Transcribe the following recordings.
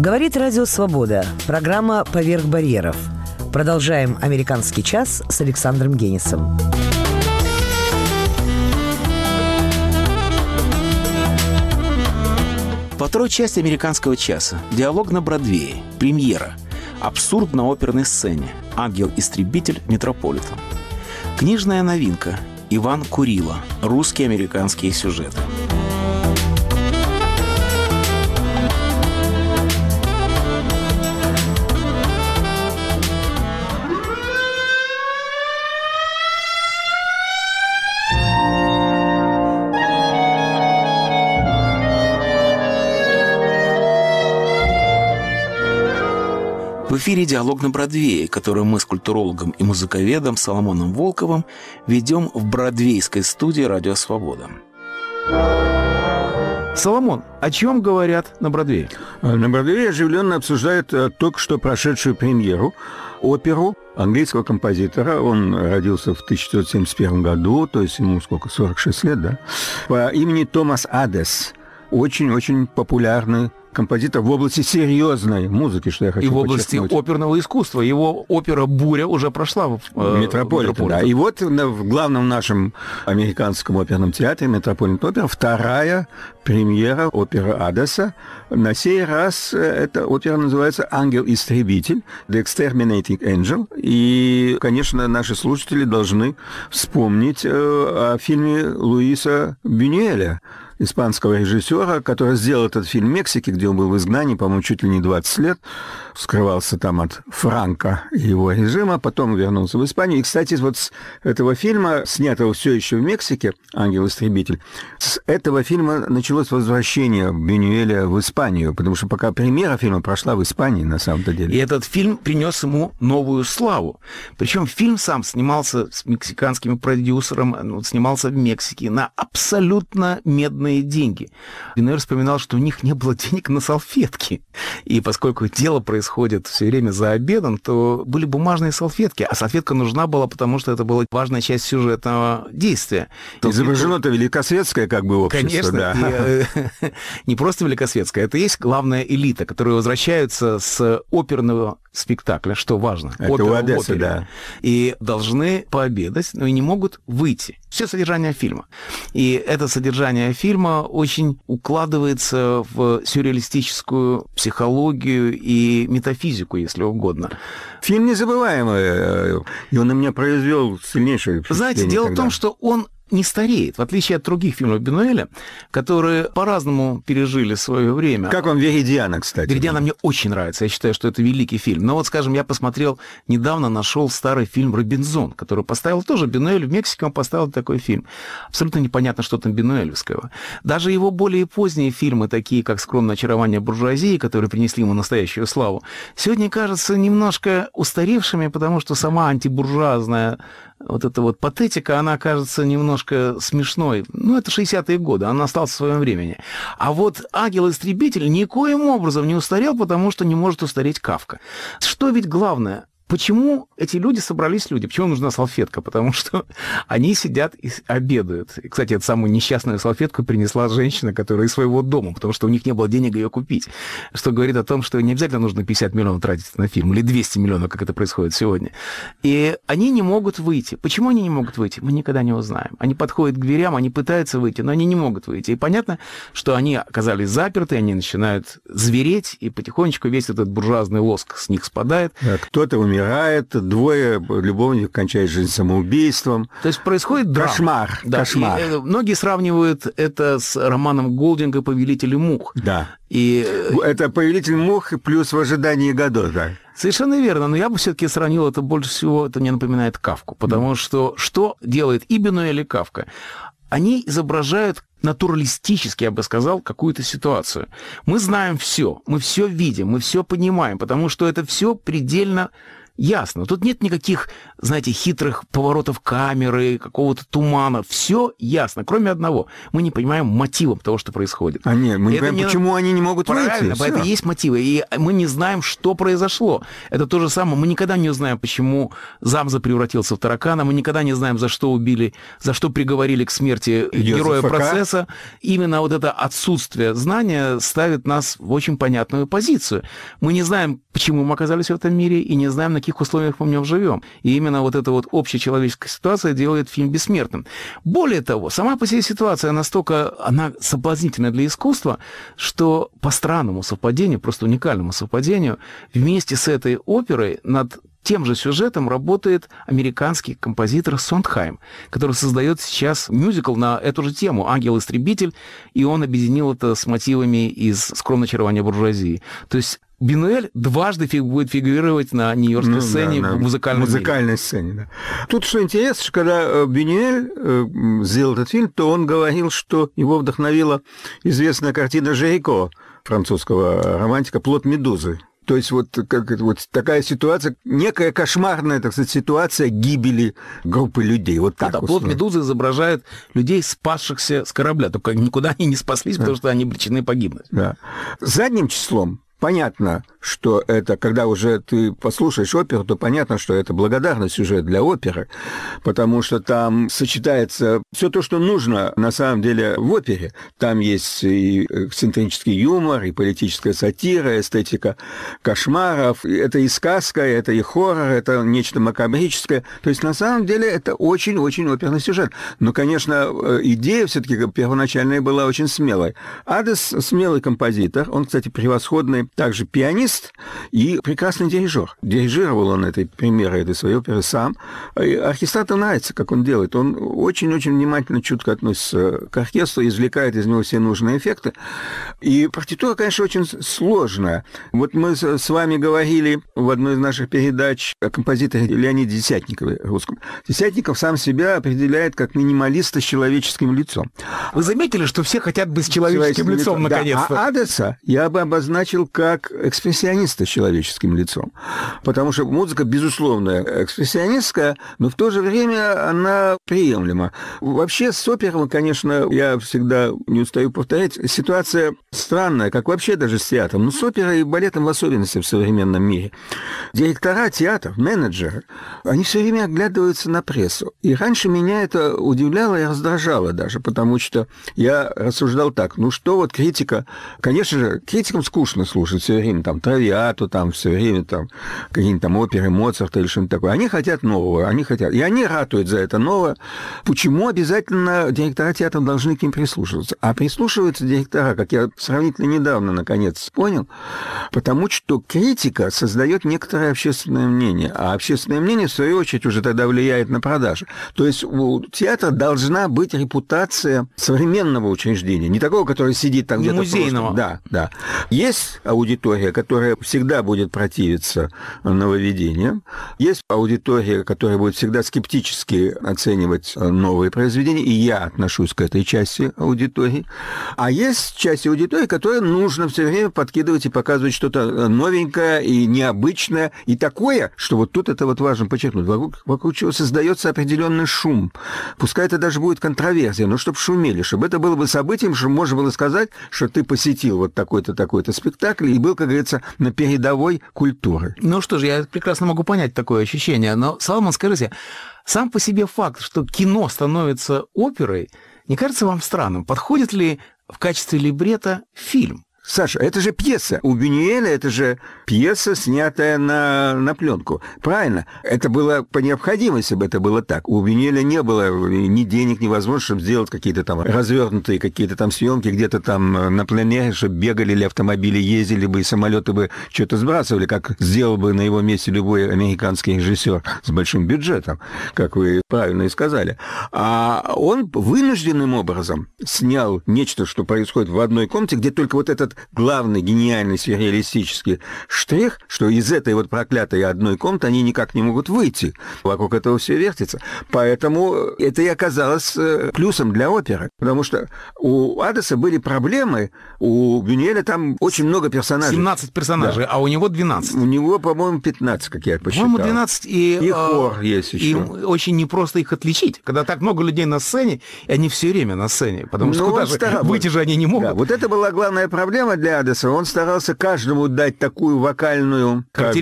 Говорит Радио Свобода. Программа «Поверх барьеров». Продолжаем «Американский час» с Александром Генисом. По второй части «Американского часа» диалог на Бродвее, премьера, абсурд на оперной сцене, ангел-истребитель Метрополитен. Книжная новинка, Иван Курила, русские американские сюжеты. В эфире «Диалог на Бродвее», который мы с культурологом и музыковедом Соломоном Волковым ведем в бродвейской студии «Радио Свобода». Соломон, о чем говорят на Бродвее? На Бродвее оживленно обсуждают только что прошедшую премьеру, оперу английского композитора. Он родился в 1971 году, то есть ему сколько, 46 лет, да? По имени Томас Адес. Очень-очень популярный композитор в области серьезной музыки, что я хочу подчеркнуть. И в области оперного искусства. Его опера «Буря» уже прошла в Метрополитен, да. И вот в главном нашем американском оперном театре Метрополитен опера вторая премьера оперы Адеса. На сей раз эта опера называется «Ангел-истребитель», «The Exterminating Angel». И, конечно, наши слушатели должны вспомнить о фильме Луиса Бюнюэля, испанского режиссера, который сделал этот фильм в Мексике, где он был в изгнании, по-моему, чуть ли не 20 лет, скрывался там от Франко и его режима, потом вернулся в Испанию. И, кстати, вот с этого фильма, снятого все еще в Мексике, «Ангел-истребитель», с этого фильма началось возвращение Бюнюэля в Испанию, потому что пока премьера фильма прошла в Испании, на самом-то деле. И этот фильм принес ему новую славу. Причем фильм сам снимался с мексиканским продюсером, снимался в Мексике на абсолютно медные деньги. Бюнюэль вспоминал, что у них не было денег на салфетки. И поскольку дело происходит все время за обедом, то были бумажные салфетки. А салфетка нужна была, потому что это была важная часть сюжетного действия. Изображено-то великосветское как бы общество. Конечно. Да. Не просто великосветское. Это есть главная элита, которые возвращаются с оперного спектакля, что важно. Это у Одессы, да. И должны пообедать, но и не могут выйти. Все содержание фильма. И это содержание фильма очень укладывается в сюрреалистическую психологию и метафизику, если угодно. Фильм незабываемый, и он на меня произвел сильнейшее впечатление. Знаете, дело в том, что он не стареет, в отличие от других фильмов Бюнюэля, которые по-разному пережили свое время. Как вам «Веридиана», кстати? «Веридиана» мне очень нравится, я считаю, что это великий фильм. Но вот, скажем, я посмотрел, недавно нашел старый фильм «Робинзон», который поставил тоже Бюнюэль, в Мексике он поставил такой фильм. Абсолютно непонятно, что там бюнюэлевского. Даже его более поздние фильмы, такие как «Скромное очарование буржуазии», которые принесли ему настоящую славу, сегодня кажутся немножко устаревшими, потому что сама антибуржуазная вот эта вот патетика, она кажется немножко смешной. Ну, это 60-е годы, она осталась в своем времени. А вот «Ангел-истребитель» никоим образом не устарел, потому что не может устареть Кафка. Что ведь главное? Почему эти люди собрались люди? Почему нужна салфетка? Потому что они сидят и обедают. И, кстати, эту самую несчастную салфетку принесла женщина, которая из своего дома, потому что у них не было денег ее купить. Что говорит о том, что не обязательно нужно 50 миллионов тратить на фильм, или 200 миллионов, как это происходит сегодня. И они не могут выйти. Почему они не могут выйти? Мы никогда не узнаем. Они подходят к дверям, они пытаются выйти, но они не могут выйти. И понятно, что они оказались заперты, они начинают звереть, и потихонечку весь этот буржуазный лоск с них спадает. Кто-то умирает, двое любовников кончают жизнь самоубийством. То есть происходит драма. Кошмар. Да, Кошмар. И многие сравнивают это с романом Голдинга «Повелители мух». Да. И это «Повелитель мух» плюс «В ожидании Годо», да. Совершенно верно, но я бы все-таки сравнил это больше всего, это мне напоминает Кафку, потому что делает и Бюнюэль, и Кафка? Они изображают натуралистически, я бы сказал, какую-то ситуацию. Мы знаем все, мы все видим, мы все понимаем, потому что это все предельно ясно. Тут нет никаких, знаете, хитрых поворотов камеры, какого-то тумана. Все ясно, кроме одного. Мы не понимаем мотивов того, что происходит. Мы не понимаем, почему они не могут выйти. Правильно, это и есть мотивы. И мы не знаем, что произошло. Это то же самое. Мы никогда не узнаем, почему Замза превратился в таракана. Мы никогда не знаем, за что убили, за что приговорили к смерти героя процесса. Именно вот это отсутствие знания ставит нас в очень понятную позицию. Мы не знаем, почему мы оказались в этом мире, и не знаем, на каких условиях мы в нем живем. И именно вот эта вот общечеловеческая ситуация делает фильм бессмертным. Более того, сама по себе ситуация настолько, она соблазнительна для искусства, что по странному совпадению, просто уникальному совпадению, вместе с этой оперой над тем же сюжетом работает американский композитор Сондхайм, который создает сейчас мюзикл на эту же тему «Ангел-истребитель», и он объединил это с мотивами из «Скромное очарование буржуазии». То есть Бюнюэль дважды будет фигурировать на нью-йоркской сцене в музыкальной сцене. Да. Тут что интересно, что когда Бюнюэль сделал этот фильм, то он говорил, что его вдохновила известная картина Жирико, французского романтика, «Плод медузы». То есть вот такая ситуация, некая кошмарная, так сказать, ситуация гибели группы людей. Вот так. Плод медузы изображает людей, спасшихся с корабля, только никуда они не спаслись, потому что они обречены погибнуть. Да. Задним числом понятно, что это, когда уже ты послушаешь оперу, то понятно, что это благодарный сюжет для оперы, потому что там сочетается все то, что нужно на самом деле в опере. Там есть и эксцентрический юмор, и политическая сатира, эстетика кошмаров. Это и сказка, это и хоррор, это нечто макабрическое. То есть на самом деле это очень-очень оперный сюжет. Но, конечно, идея все-таки первоначальная была очень смелой. Адес смелый композитор, он, кстати, превосходный также пианист и прекрасный дирижер. Дирижировал он этой своей оперы сам. И оркестратору нравится, как он делает. Он очень-очень внимательно, чутко относится к оркестру, извлекает из него все нужные эффекты. И партитура, конечно, очень сложная. Вот мы с вами говорили в одной из наших передач о композиторе Леониде Десятникове русском. Десятников сам себя определяет как минималиста с человеческим лицом. Вы заметили, что все хотят быть с человеческим лицом, наконец-то? Да, а Адеса я бы обозначил как экспрессиониста с человеческим лицом. Потому что музыка, безусловно, экспрессионистская, но в то же время она приемлема. Вообще с оперой, конечно, я всегда не устаю повторять, ситуация странная, как вообще даже с театром, но с оперой и балетом в особенности в современном мире. Директора театров, менеджеры, они все время оглядываются на прессу. И раньше меня это удивляло и раздражало даже, потому что я рассуждал так, что вот критика, конечно же, критикам скучно слушать все время там Травиату, там все время там какие-нибудь там оперы Моцарта или что-нибудь такое. Они хотят нового, и они ратуют за это новое. Почему обязательно директора театра должны к ним прислушиваться? А прислушиваются директора, как я сравнительно недавно, наконец, понял, потому что критика создает некоторое общественное мнение, а общественное мнение, в свою очередь, уже тогда влияет на продажи. То есть у театра должна быть репутация современного учреждения, не такого, который сидит там где-то музейного. Да. Есть аудитория, которая всегда будет противиться нововведениям. Есть аудитория, которая будет всегда скептически оценивать новые произведения, и я отношусь к этой части аудитории. А есть часть аудитории, которой нужно все время подкидывать и показывать что-то новенькое и необычное, и такое, что вот тут это вот важно подчеркнуть, вокруг чего создается определенный шум. Пускай это даже будет контроверсия, но чтобы шумели, чтобы это было бы событием, чтобы можно было сказать, что ты посетил вот такой-то, такой-то спектакль и был, как говорится, на передовой культуры. Ну что же, я прекрасно могу понять такое ощущение, но, Соломон, скажите, сам по себе факт, что кино становится оперой, не кажется вам странным? Подходит ли в качестве либретто фильм? Саша, это же пьеса. У Бюнюэля это же пьеса, снятая на пленку. Правильно? Это было по необходимости, бы это было так. У Бюнюэля не было ни денег, ни возможности, чтобы сделать какие-то там развернутые какие-то там съемки, где-то там на пленэре, чтобы бегали или автомобили ездили бы, и самолеты бы что-то сбрасывали, как сделал бы на его месте любой американский режиссер с большим бюджетом, как вы правильно и сказали. А он вынужденным образом снял нечто, что происходит в одной комнате, где только вот этот вот главный гениальный сюрреалистический штрих, что из этой вот проклятой одной комнаты они никак не могут выйти. Вокруг этого все вертится. Поэтому это и оказалось плюсом для оперы. Потому что у Адеса были проблемы, у Бюнюэля там очень много персонажей. 17 персонажей, да. А у него 12. У него, по-моему, 15, как я посчитал. По-моему, 12, и хор есть еще. И очень непросто их отличить. Когда так много людей на сцене, и они все время на сцене. Потому что куда же выйти же они не могут. Да, вот это была главная проблема для Адеса. Он старался каждому дать такую вокальную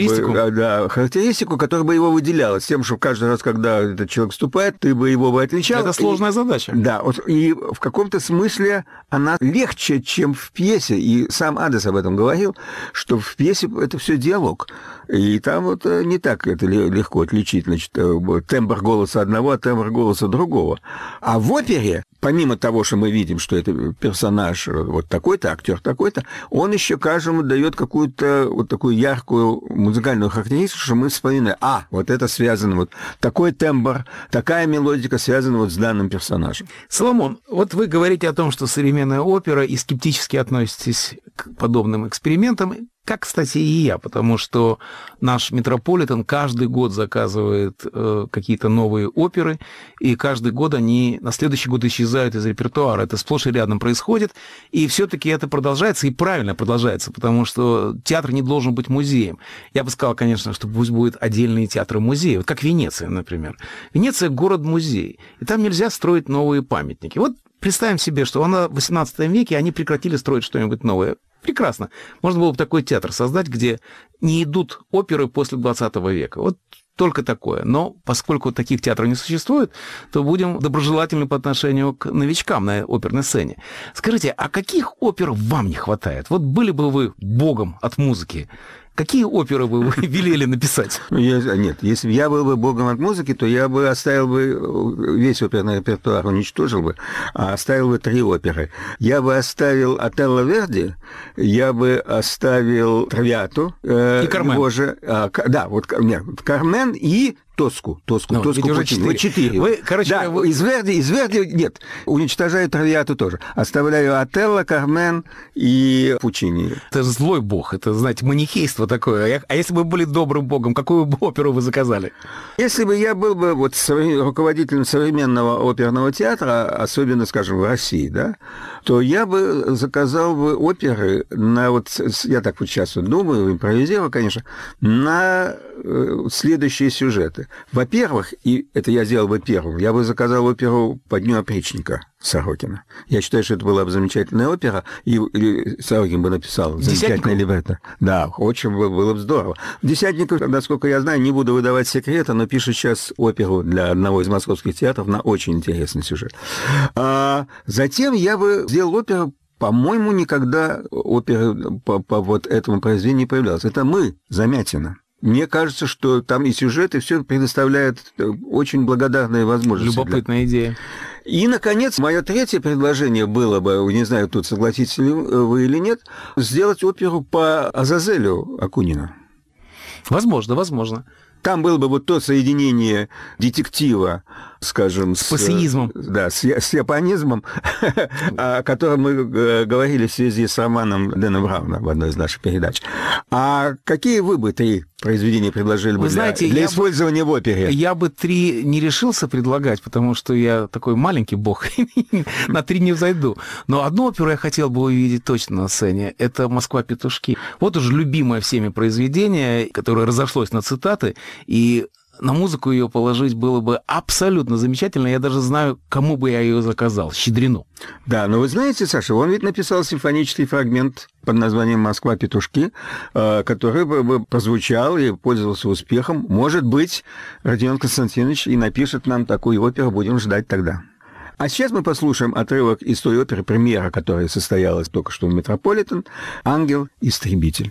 характеристику, которая бы его выделяла. С тем, что каждый раз, когда этот человек вступает, ты бы его бы отличал. Это сложная задача. Да, и в каком-то смысле она легче, чем в пьесе. И сам Адес об этом говорил, что в пьесе это все диалог. И там вот не так это легко отличить, значит, тембр голоса одного от тембра голоса другого. А в опере, помимо того, что мы видим, что это персонаж вот такой-то, актер такой-то, он еще каждому дает какую-то вот такую яркую музыкальную характеристику, что мы вспоминаем, вот это связано, вот такой тембр, такая мелодика связана вот с данным персонажем. Соломон, вот вы говорите о том, что современная опера, и скептически относитесь к подобным экспериментам, как, кстати, и я, потому что наш Метрополитен каждый год заказывает какие-то новые оперы, и каждый год они на следующий год исчезают из репертуара. Это сплошь и рядом происходит, и все-таки это продолжается, и правильно продолжается, потому что театр не должен быть музеем. Я бы сказал, конечно, что пусть будут отдельные театры-музеи, вот как Венеция, например. Венеция – город-музей, и там нельзя строить новые памятники. Вот представим себе, что в XVIII веке они прекратили строить что-нибудь новое. Прекрасно. Можно было бы такой театр создать, где не идут оперы после 20 века. Вот только такое. Но поскольку таких театров не существует, то будем доброжелательны по отношению к новичкам на оперной сцене. Скажите, а каких опер вам не хватает? Вот были бы вы богом от музыки, какие оперы вы велели написать? Нет, если бы я был бы богом от музыки, то я бы оставил бы весь оперный репертуар, уничтожил бы, а оставил бы 3 оперы. Я бы оставил Отелло Верди, я бы оставил Травиату. И Кармен. Его же, Кармен и Тоску уже 4. 4. Вы, короче, да, из Верди нет. Уничтожаю Травиату тоже. Оставляю Отелло, Кармен и Пучини. Это злой бог, это, знаете, манихейство такое. А если бы вы были добрым богом, какую бы оперу вы заказали? Если бы я был бы руководителем современного оперного театра, особенно, скажем, в России, да, то я бы заказал бы оперы на я так вот сейчас думаю, импровизирую, конечно, на следующие сюжеты. Во-первых, и это я сделал бы первым, я бы заказал оперу «По дню опричника» Сорокина. Я считаю, что это была бы замечательная опера, и Сорокин бы написал замечательное либретто. Да, очень было бы здорово. Десятников, насколько я знаю, не буду выдавать секрета, но пишет сейчас оперу для одного из московских театров на очень интересный сюжет. Затем я бы сделал оперу, по-моему, никогда оперы по вот этому произведению не появлялась. Это «Мы», Замятина. Мне кажется, что там и сюжет, и все предоставляет очень благодарные возможности. Любопытная идея. И, наконец, мое третье предложение было бы, не знаю, тут согласитесь ли вы или нет, сделать оперу по Азазелю Акунина. Возможно. Там было бы вот то соединение детектива, скажем, с пассеизмом. Да, с японизмом, о котором мы говорили в связи с романом Дэна Брауна в одной из наших передач. А какие вы бы 3 произведения предложили бы для использования в опере? Я бы 3 не решился предлагать, потому что я такой маленький бог, на 3 не взойду. Но одну оперу я хотел бы увидеть точно на сцене. Это «Москва-петушки». Вот уже любимое всеми произведение, которое разошлось на цитаты, и на музыку ее положить было бы абсолютно замечательно. Я даже знаю, кому бы я ее заказал. Щедрину. Да, но вы знаете, Саша, он ведь написал симфонический фрагмент под названием «Москва-петушки», который бы прозвучал и пользовался успехом. Может быть, Родион Константинович и напишет нам такую оперу, будем ждать тогда. А сейчас мы послушаем отрывок из той оперы, премьера, которая состоялась только что в Метрополитен, «Ангел-истребитель».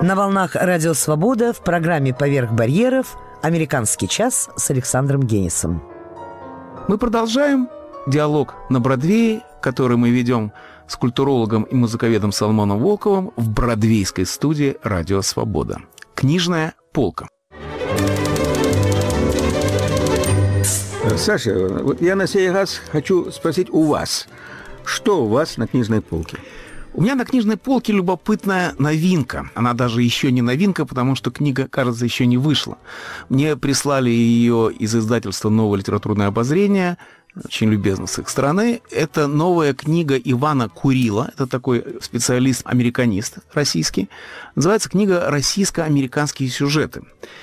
На волнах «Радио Свобода» в программе «Поверх барьеров» «Американский час» с Александром Генисом. Мы продолжаем диалог на Бродвее, который мы ведем с культурологом и музыковедом Соломоном Волковым в бродвейской студии «Радио Свобода». Книжная полка. Саша, вот я на сей раз хочу спросить у вас, что у вас на книжной полке? У меня на книжной полке любопытная новинка. Она даже еще не новинка, потому что книга, кажется, еще не вышла. Мне прислали ее из издательства «Новое литературное обозрение», очень любезно с их стороны. Это новая книга Ивана Курила. Это такой специалист-американист российский. Называется книга «Российско-американские сюжеты».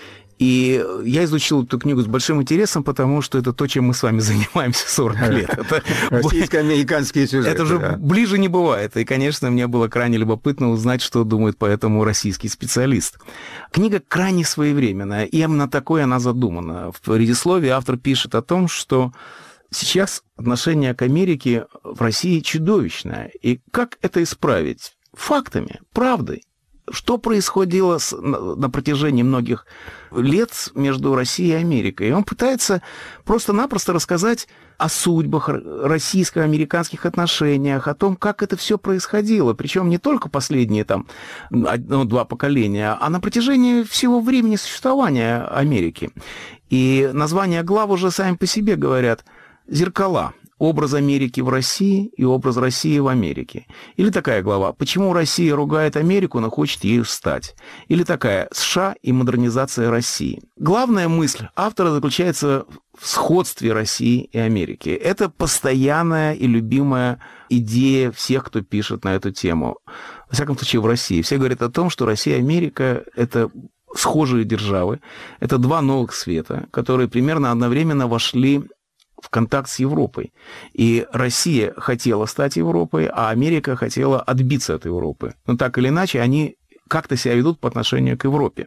И я изучил эту книгу с большим интересом, потому что это то, чем мы с вами занимаемся 40 лет. Российско-американские сюжеты. Это же ближе не бывает. И, конечно, мне было крайне любопытно узнать, что думает по этому российский специалист. Книга крайне своевременная, и именно такой она задумана. В предисловии автор пишет о том, что сейчас отношение к Америке в России чудовищное. И как это исправить? Фактами, правдой. Что происходило на протяжении многих лет между Россией и Америкой. И он пытается просто-напросто рассказать о судьбах российско-американских отношениях, о том, как это все происходило. Причем не только последние там 1-2 поколения, а на протяжении всего времени существования Америки. И названия глав уже сами по себе говорят «Зеркала». Образ Америки в России и образ России в Америке. Или такая глава «Почему Россия ругает Америку, но хочет ею стать?» Или такая «США и модернизация России». Главная мысль автора заключается в сходстве России и Америки. Это постоянная и любимая идея всех, кто пишет на эту тему. Во всяком случае, в России. Все говорят о том, что Россия и Америка – это схожие державы. Это два новых света, которые примерно одновременно вошли в контакт с Европой. И Россия хотела стать Европой, а Америка хотела отбиться от Европы. Но так или иначе, они как-то себя ведут по отношению к Европе.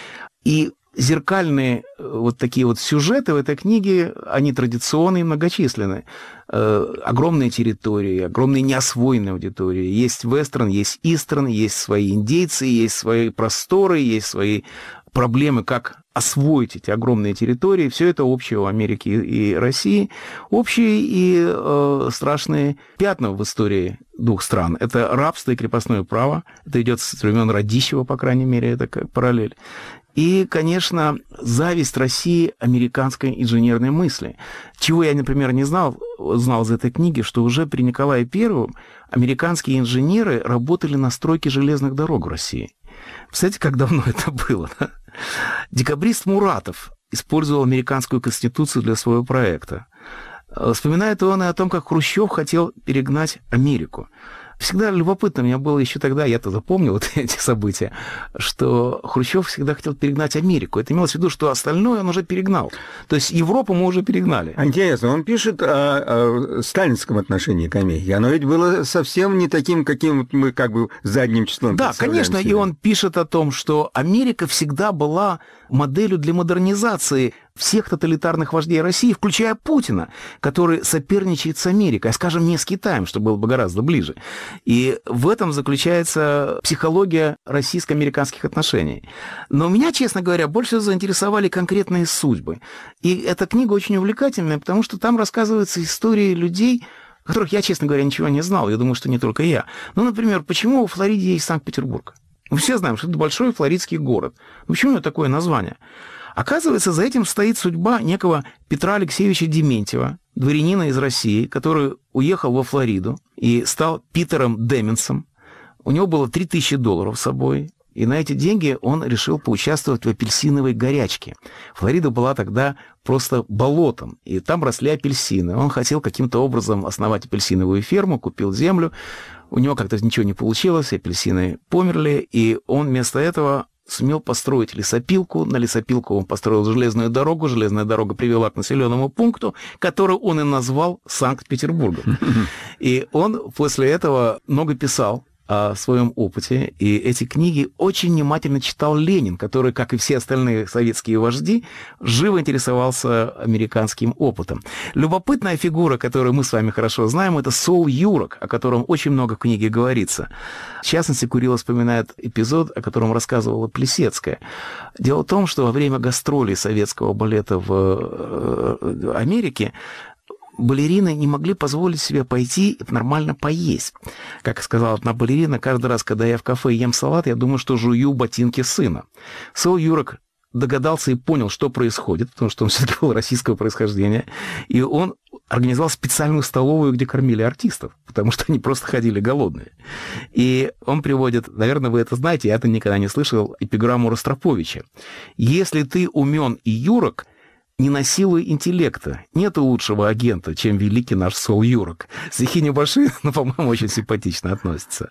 И зеркальные вот такие вот сюжеты в этой книге, они традиционные и многочисленные. Огромные территории, огромные неосвоенные аудитории. Есть вестерн, есть истерн, есть свои индейцы, есть свои просторы, есть свои проблемы, как освоить эти огромные территории. Все это общее у Америки и России. Общие и страшные пятна в истории двух стран. Это рабство и крепостное право. Это идет с времен Радищева, по крайней мере, это как параллель. И, конечно, зависть России американской инженерной мысли. Чего я, например, не знал из этой книги, что уже при Николае I американские инженеры работали на стройке железных дорог в России. Представляете, как давно это было? Да? Декабрист Муратов использовал американскую конституцию для своего проекта. Вспоминает он и о том, как Хрущев хотел перегнать Америку. Всегда любопытно мне было еще тогда, я-то запомнил вот эти события, что Хрущев всегда хотел перегнать Америку. Это имелось в виду, что остальное он уже перегнал. То есть Европу мы уже перегнали. Интересно, он пишет о сталинском отношении к Америке. Оно ведь было совсем не таким, каким мы как бы задним числом. Да, конечно, себе. И он пишет о том, что Америка всегда была моделью для модернизации всех тоталитарных вождей России, включая Путина, который соперничает с Америкой, а, скажем, не с Китаем, что было бы гораздо ближе. И в этом заключается психология российско-американских отношений. Но меня, честно говоря, больше заинтересовали конкретные судьбы. И эта книга очень увлекательная, потому что там рассказываются истории людей, о которых я, честно говоря, ничего не знал. Я думаю, что не только я. Ну, например, почему во Флориде есть Санкт-Петербург? Мы все знаем, что это большой флоридский город. Но почему у него такое название? Оказывается, за этим стоит судьба некого Петра Алексеевича Дементьева, дворянина из России, который уехал во Флориду и стал Питером Деменсом. У него было $3000 с собой, и на эти деньги он решил поучаствовать в апельсиновой горячке. Флорида была тогда просто болотом, и там росли апельсины. Он хотел каким-то образом основать апельсиновую ферму, купил землю. У него как-то ничего не получилось, апельсины померли, и он вместо этого сумел построить лесопилку. На лесопилку он построил железную дорогу. Железная дорога привела к населенному пункту, который он и назвал Санкт-Петербургом. И он после этого много писал о своем опыте, и эти книги очень внимательно читал Ленин, который, как и все остальные советские вожди, живо интересовался американским опытом. Любопытная фигура, которую мы с вами хорошо знаем, это Сол Юрок, о котором очень много в книге говорится. В частности, Курило вспоминает эпизод, о котором рассказывала Плисецкая. Дело в том, что во время гастролей советского балета в Америке балерины не могли позволить себе пойти и нормально поесть. Как сказала одна балерина, каждый раз, когда я в кафе ем салат, я думаю, что жую ботинки сына. Сол Юрок догадался и понял, что происходит, потому что он все-таки был российского происхождения, и он организовал специальную столовую, где кормили артистов, потому что они просто ходили голодные. И он приводит, наверное, вы это знаете, я это никогда не слышал, эпиграмму Ростроповича. «Если ты умен и юрок, не насилуй интеллекта. Нет лучшего агента, чем великий наш Сол Юрок». Стихи небольшие, но, по-моему, очень симпатично относятся.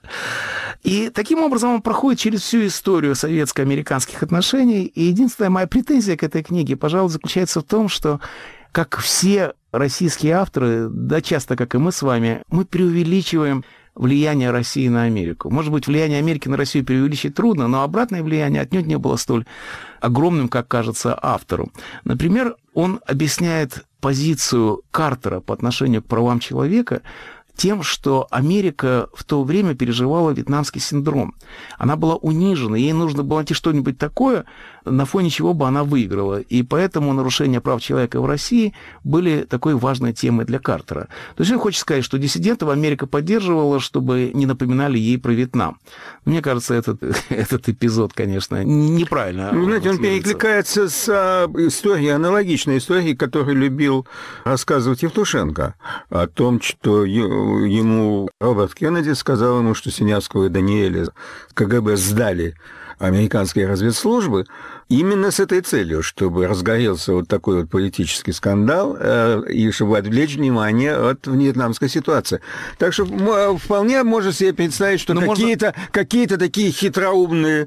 И таким образом он проходит через всю историю советско-американских отношений. И единственная моя претензия к этой книге, пожалуй, заключается в том, что, как все российские авторы, да часто, как и мы с вами, мы преувеличиваем влияние России на Америку. Может быть, влияние Америки на Россию преувеличить трудно, но обратное влияние отнюдь не было столь огромным, как кажется автору. Например, он объясняет позицию Картера по отношению к правам человека тем, что Америка в то время переживала вьетнамский синдром. Она была унижена, ей нужно было найти что-нибудь такое, на фоне чего бы она выиграла. И поэтому нарушения прав человека в России были такой важной темой для Картера. То есть он хочет сказать, что диссидентов Америка поддерживала, чтобы не напоминали ей про Вьетнам. Мне кажется, этот эпизод, конечно, неправильно. Знаете, он перекликается с историей, аналогичной историей, которую любил рассказывать Евтушенко, о том, что ему Роберт Кеннеди сказал ему, что Синявского и Даниэля КГБ сдали американские разведслужбы именно с этой целью, чтобы разгорелся вот такой вот политический скандал и чтобы отвлечь внимание от вьетнамской ситуации. Так что вполне можно себе представить, что какие-то такие хитроумные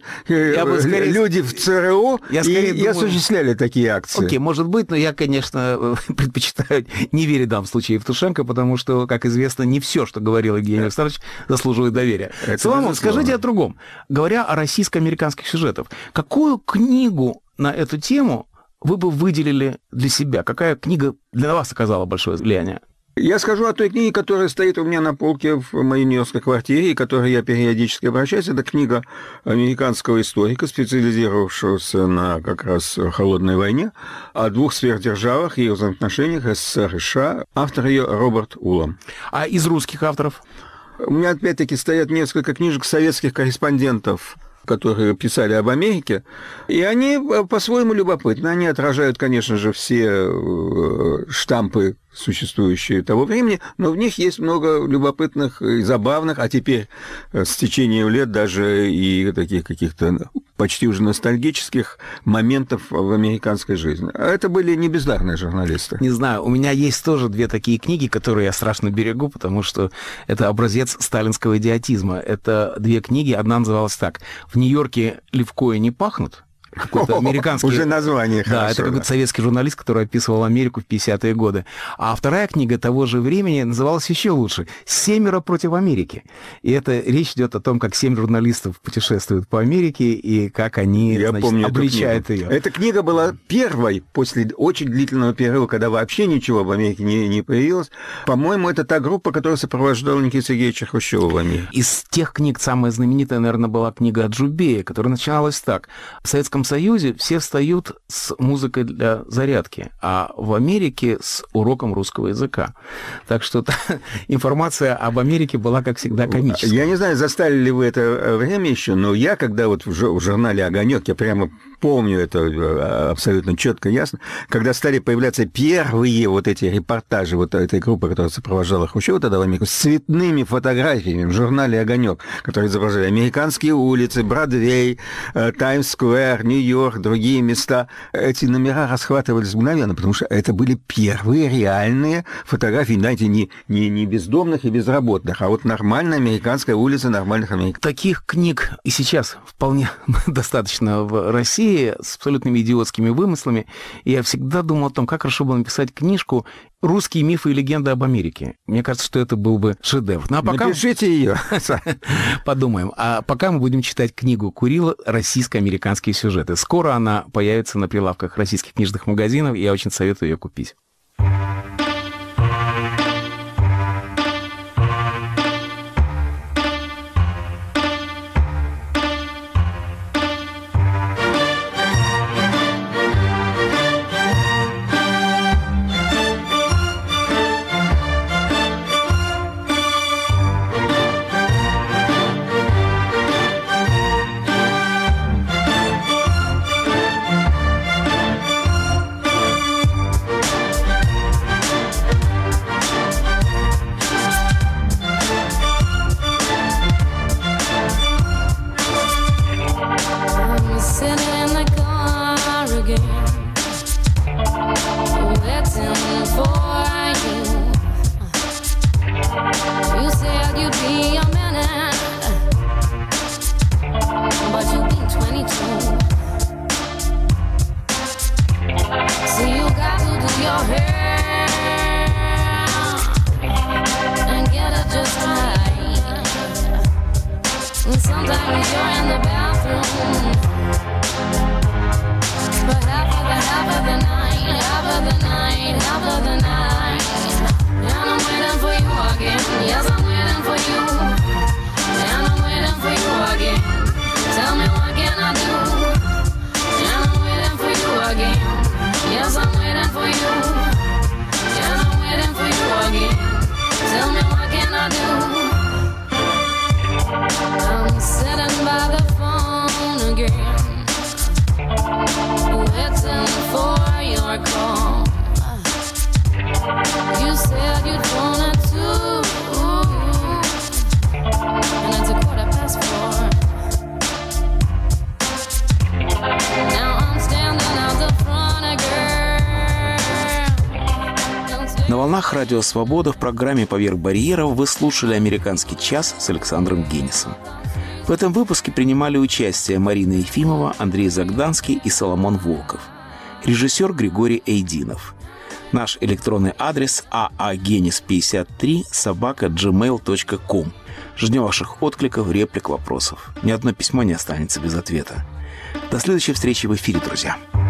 люди в ЦРУ и осуществляли такие акции. Окей, может быть, но я, конечно, предпочитаю не верить в данном случае Евтушенко, потому что, как известно, не все, что говорил Евгений Александрович, заслуживает доверия. Соломон, скажите о другом. Говоря о российско-американских сюжетах, какую книгу на эту тему вы бы выделили для себя? Какая книга для вас оказала большое влияние? Я скажу о той книге, которая стоит у меня на полке в моей нью-йоркской квартире, и к которой я периодически обращаюсь. Это книга американского историка, специализировавшегося на как раз холодной войне, о двух сверхдержавах и их взаимоотношениях СССР и США. Автор ее Роберт Улам. А из русских авторов? У меня опять-таки стоят несколько книжек советских корреспондентов, которые писали об Америке, и они по-своему любопытны. Они отражают, конечно же, все штампы, существующие того времени, но в них есть много любопытных и забавных, а теперь с течением лет даже и таких каких-то почти уже ностальгических моментов в американской жизни. А это были не бездарные журналисты. Не знаю, у меня есть тоже две такие книги, которые я страшно берегу, потому что это образец сталинского идиотизма. Это две книги, одна называлась так: «В Нью-Йорке левкои не пахнут». Какой-то американский... Уже название хорошо. Да, это какой-то советский журналист, который описывал Америку в 50-е годы. А вторая книга того же времени называлась еще лучше «Семеро против Америки». И это речь идет о том, как 7 журналистов путешествуют по Америке и как они, обличают ее. Эта книга была первой после очень длительного периода, когда вообще ничего в Америке не появилось. По-моему, это та группа, которая сопровождала Никиту Сергеевича Хрущева в Америке. Из тех книг самая знаменитая, наверное, была книга Аджубея, которая начиналась так. В Советском Союзе все встают с музыкой для зарядки, а в Америке с уроком русского языка. Так что информация об Америке была, как всегда, комическая. Я не знаю, застали ли вы это время еще, но я, когда вот в журнале «Огонек», я прямо помню это абсолютно четко, ясно, когда стали появляться первые вот эти репортажи вот этой группы, которая сопровождала Хрущева тогда в Америку, с цветными фотографиями в журнале «Огонек», которые изображали американские улицы, Бродвей, Таймс-сквер, Нью-Йорк, другие места. Эти номера расхватывались мгновенно, потому что это были первые реальные фотографии, знаете, не бездомных и безработных, а вот нормальная американская улица нормальных американцев. Таких книг и сейчас вполне достаточно в России с абсолютными идиотскими вымыслами. И я всегда думал о том, как хорошо было написать книжку «Русские мифы и легенды об Америке». Мне кажется, что это был бы шедевр. Ну, а пока... Напишите ее. Подумаем. А пока мы будем читать книгу Курила «Российско-американские сюжеты». Скоро она появится на прилавках российских книжных магазинов, и я очень советую ее купить. Sometimes you're in the bathroom, but half of the night, and I'm waiting for you again. Yes, I'm waiting for you, and I'm waiting for you again. Tell me what can I do? And I'm waiting for you again. Yes, I'm waiting for you, and I'm waiting for you again. Tell me what can I do? I'm sitting by the phone again, waiting for your call. You said you'd phone at 2, and it's 4:15. Now I'm standing out the front again. На волнах Радио Свобода в программе «Поверх барьеров» вы слушали «Американский час» с Александром Генисом. В этом выпуске принимали участие Марина Ефимова, Андрей Загданский и Соломон Волков. Режиссер Григорий Эйдинов. Наш электронный адрес aagenis53@gmail.com. Ждем ваших откликов, реплик, вопросов. Ни одно письмо не останется без ответа. До следующей встречи в эфире, друзья.